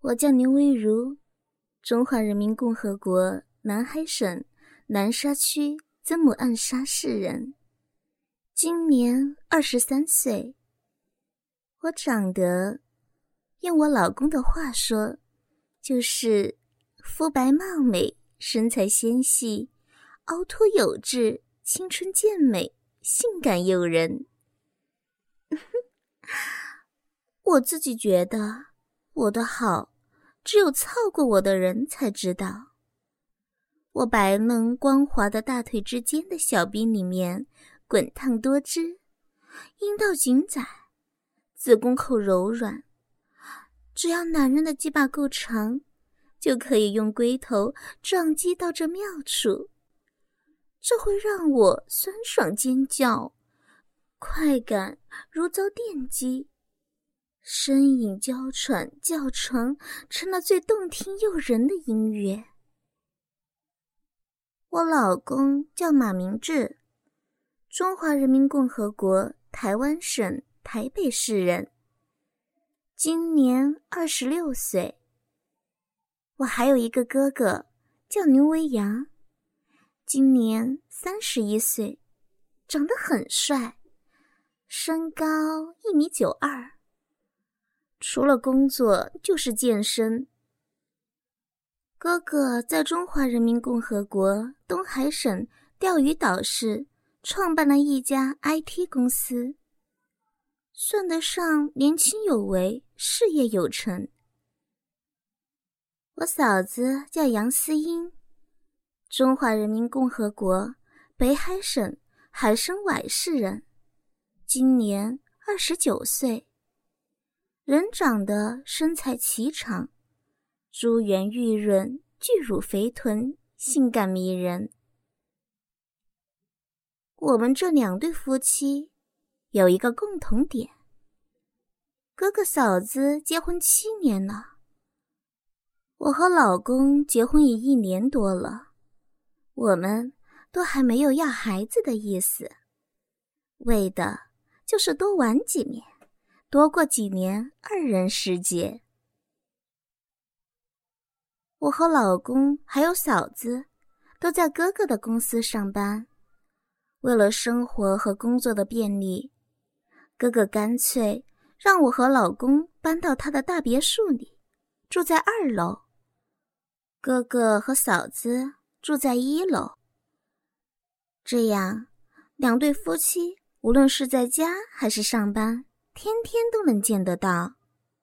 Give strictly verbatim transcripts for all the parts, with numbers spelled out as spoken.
我叫宁薇如，中华人民共和国南海省南沙区曾母暗沙市人，今年二十三岁。我长得，用我老公的话说，就是肤白貌美，身材纤细，凹凸有致，青春健美，性感诱人。我自己觉得我的好只有操过我的人才知道。我白嫩光滑的大腿之间的小臂里面滚烫多汁，阴道紧窄，子宫口柔软，只要男人的鸡巴够长，就可以用龟头撞击到这妙处，这会让我酸爽尖叫，快感如遭电击，呻吟娇喘叫床成了最动听诱人的音乐。我老公叫马明志，中华人民共和国台湾省台北市人，今年二十六岁。我还有一个哥哥叫牛维阳，今年三十一岁，长得很帅，身高一米九二，除了工作就是健身。哥哥在中华人民共和国东海省钓鱼岛市创办了一家 I T 公司，算得上年轻有为，事业有成。我嫂子叫杨思英，中华人民共和国北海省海参崴市人，今年二十九岁，人长得身材颀长，珠圆玉润，巨乳肥臀，性感迷人。我们这两对夫妻有一个共同点，哥哥嫂子结婚七年了，我和老公结婚也一年多了，我们都还没有要孩子的意思，为的就是多玩几年，多过几年二人世界。我和老公还有嫂子都在哥哥的公司上班，为了生活和工作的便利，哥哥干脆让我和老公搬到他的大别墅里，住在二楼，哥哥和嫂子住在一楼。这样，两对夫妻无论是在家还是上班，天天都能见得到。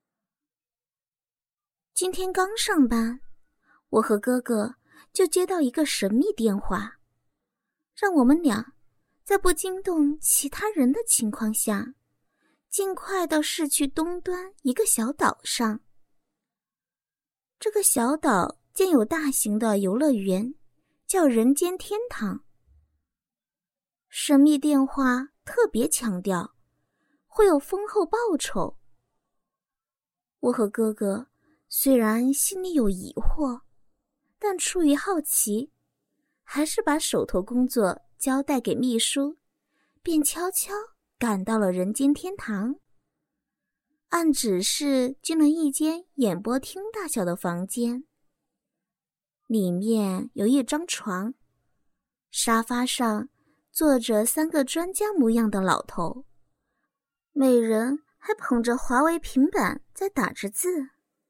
今天刚上班，我和哥哥就接到一个神秘电话，让我们俩在不惊动其他人的情况下，尽快到市区东端一个小岛上。这个小岛建有大型的游乐园，叫人间天堂。神秘电话特别强调会有丰厚报酬。我和哥哥虽然心里有疑惑，但出于好奇，还是把手头工作交代给秘书，便悄悄赶到了人间天堂。按指示进了一间演播厅大小的房间，里面有一张床，沙发上坐着三个专家模样的老头，每人还捧着华为平板在打着字。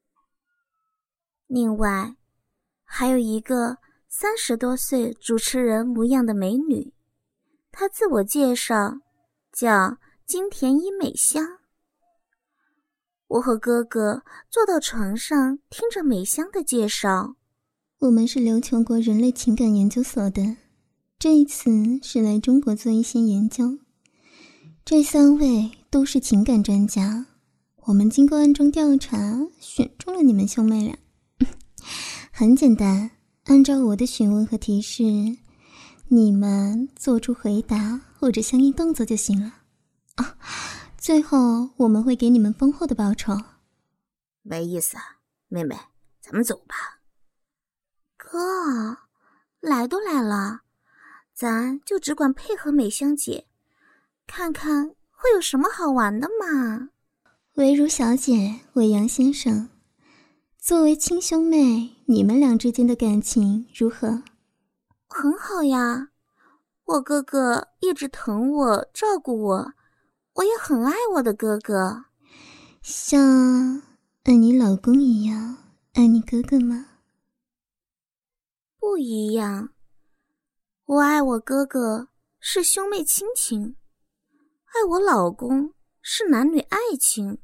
另外还有一个三十多岁主持人模样的美女，她自我介绍叫金田一美香。我和哥哥坐到床上，听着美香的介绍。 我们是琉球国人类情感研究所的，这一次是来中国做一些研究。这三位都是情感专家，我们经过暗中调查，选中了你们兄妹俩。很简单，按照我的询问和提示，你们做出回答或者相应动作就行了。啊，最后我们会给你们丰厚的报酬。 没意思啊，妹妹，咱们走吧。哥，来都来了，咱就只管配合美香姐，看看会有什么好玩的嘛。 唯如小姐，伟阳先生， 作为亲兄妹，你们俩之间的感情如何？ 很好呀，我哥哥一直疼我照顾我，我也很爱我的哥哥。 像爱你老公一样爱你哥哥吗？ 不一样，我爱我哥哥是兄妹亲情，爱我老公是男女爱情。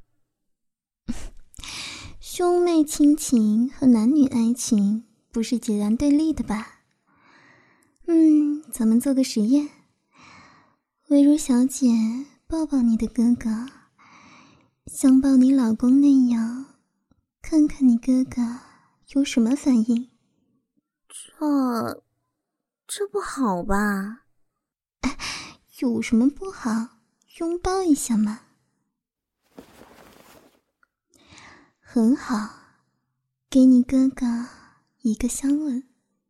兄妹亲情和男女爱情不是截然对立的吧？嗯，咱们做个实验，薇如小姐抱抱你的哥哥，像抱你老公那样，看看你哥哥有什么反应。 这这不好吧？ 哎，有什么不好？拥抱一下嘛。很好，给你哥哥一个香吻。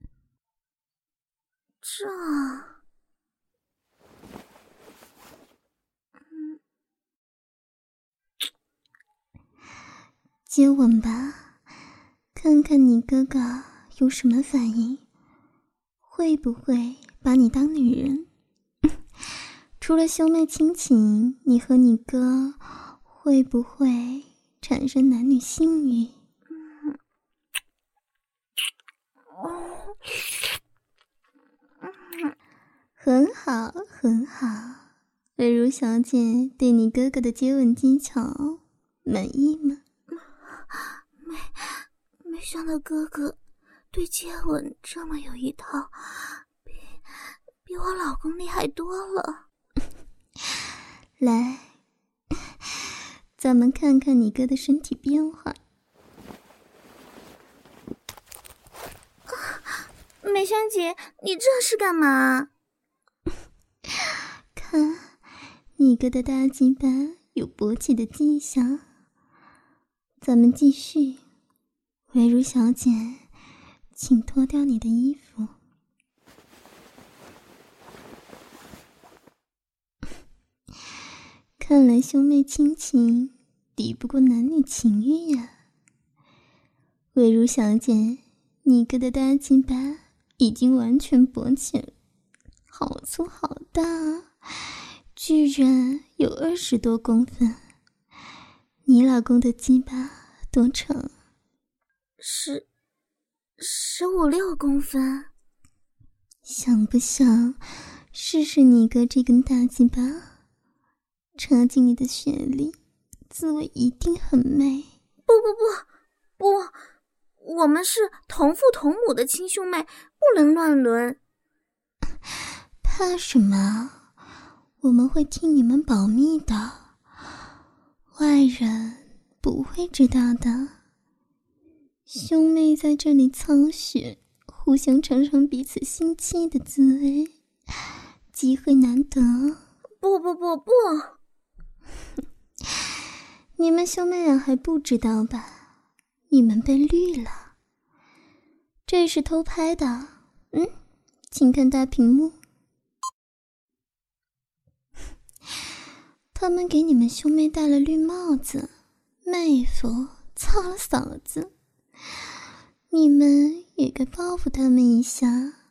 这嗯， 接吻吧，看看你哥哥有什么反应，会不会把你当女人？除了兄妹亲情，你和你哥会不会产生男女性欲？很好，很好。薇如小姐对你哥哥的接吻技巧满意吗？ 没没想到哥哥对接吻这么有一套，比比我老公厉害多了。 来，咱们看看你哥的身体变化。 美香姐，你这是干嘛？ 看，你哥的大鸡巴有勃起的迹象。咱们继续，薇如小姐，请脱掉你的衣服。看来兄妹亲情抵不过男女情欲呀。薇如小姐，你哥的大鸡巴已经完全勃起了，好粗好大啊，居然有二十多公分。你老公的鸡巴多长？ 十十五六公分。 想不想试试你哥这根大鸡巴插进你的血里，滋味一定很美。 不不不不，我们是同父同母的亲兄妹，不能乱伦。 怕什么？我们会替你们保密的，外人不会知道的。兄妹在这里操血，互相尝尝彼此性器的滋味，机会难得。 不不不不， 你们兄妹俩还不知道吧？你们被绿了。这是偷拍的，嗯，请看大屏幕。他们给你们兄妹戴了绿帽子，妹夫操了嫂子，你们也该报复他们一下。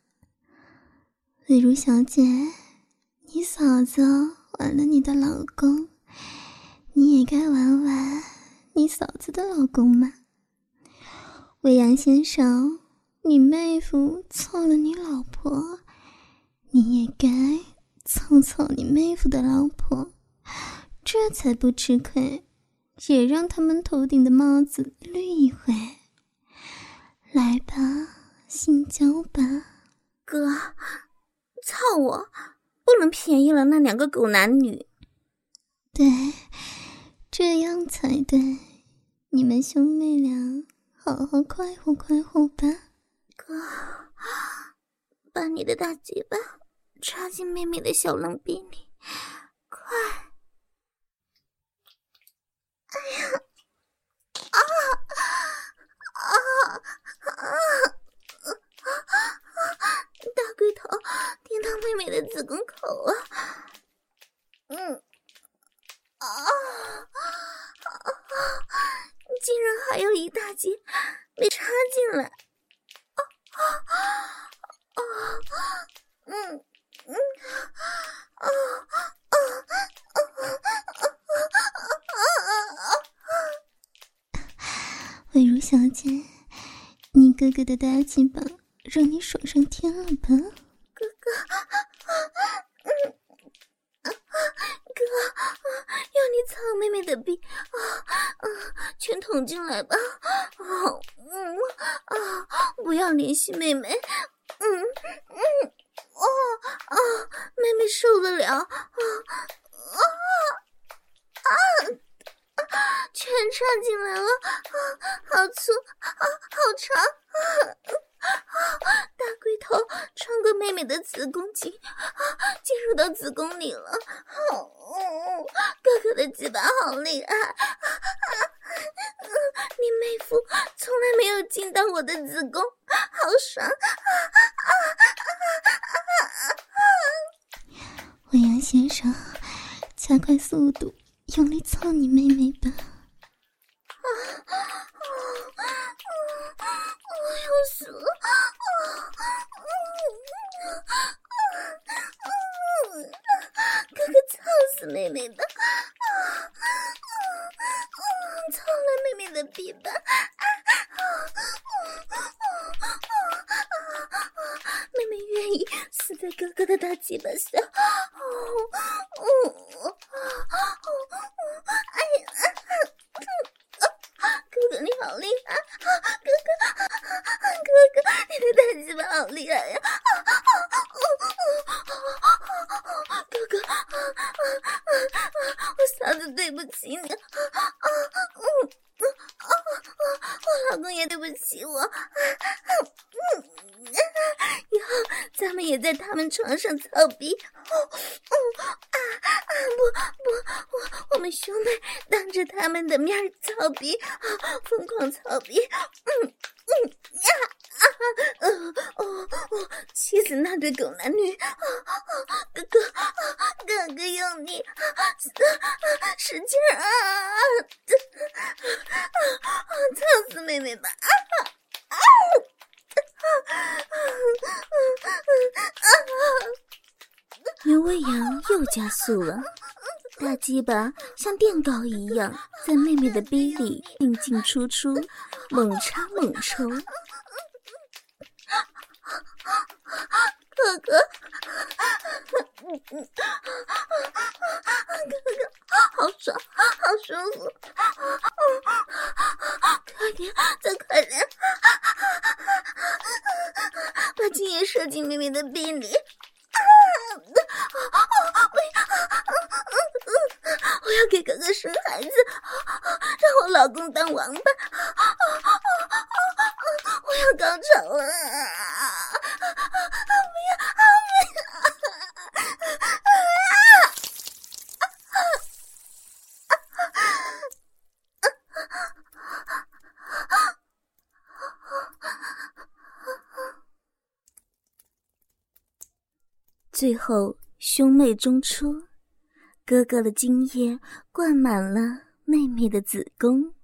薇如小姐，你嫂子玩了你的老公，你也该玩玩你嫂子的老公嘛。未央先生，你妹夫操了你老婆，你也该操操你妹夫的老婆，这才不吃亏，也让他们头顶的帽子绿一回。来吧，性交吧。 哥，操我，不能便宜了那两个狗男女。 对，这样才对。你们兄妹俩好好快活快活吧。 哥，把你的大嘴巴插进妹妹的小冷逼里，快！哎呀，啊啊啊！大龟头顶到妹妹的子宫口了，嗯，啊啊！竟然还有一大截被插进来。啊啊啊！嗯嗯啊啊啊啊！ 慧茹小姐，你哥哥的大鸡巴让你爽上天了吧？ 哥哥，嗯，哥，要你操妹妹的逼啊啊！全捅进来吧！啊嗯啊！不要联系妹妹，嗯嗯哦啊！妹妹受得了啊啊啊！全插进来了啊！好粗啊！好长啊！大龟头穿过妹妹的子宫颈啊，进入到子宫里了。好、哦，哥哥的鸡巴好厉害！啊啊嗯、你妹夫从来没有进到我的子宫，好爽！啊啊啊啊啊！ 文阳先生，加快速度，用力操你妹妹吧！ 啊啊啊！我要死了！哥哥操死妹妹吧！操了妹妹的臂吧！妹妹愿意死在哥哥的大鸡巴下。哎呀！哥哥你好厉害！哥哥，哥哥，你的大鸡巴好厉害呀！哥哥，我嫂子对不起你，我老公也对不起我。以后咱们也在他们床上操逼。不不，我我们兄妹当着他们的面操逼，疯狂操逼。嗯嗯呀啊呃哦哦，气死那对狗男女！啊啊，哥哥，哥哥用力，使劲啊！啊，操死妹妹吧！啊啊刘卫阳又加速了，大鸡巴像电镐一样在妹妹的逼里进进出出，猛插猛抽。哥哥，哥哥，好爽，好舒服！快点，再快点，把精液射进妹妹的逼里。我要给哥哥生孩子，让我老公当王八。我要高潮了！不要！最后兄妹中出，哥哥的精液灌满了妹妹的子宫。